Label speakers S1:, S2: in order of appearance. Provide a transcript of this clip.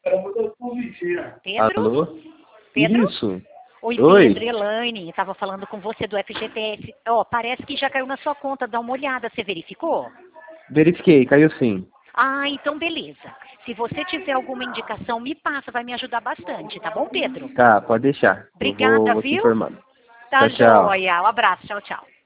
S1: Pedro?
S2: Alô?
S1: Pedro?
S2: Isso.
S1: Oi,
S2: Oi.
S1: Pedro, Elaine, estava falando com você do FGTS. Ó, parece que já caiu na sua conta, dá uma olhada, você verificou?
S2: Verifiquei, caiu sim.
S1: Ah, então beleza. Se você tiver alguma indicação, me passa, vai me ajudar bastante, tá bom, Pedro?
S2: Tá, pode deixar. Eu
S1: Obrigada,
S2: vou te
S1: viu?
S2: informando.
S1: Tá
S2: Tchau, tchau.
S1: joia. Um abraço, tchau, tchau.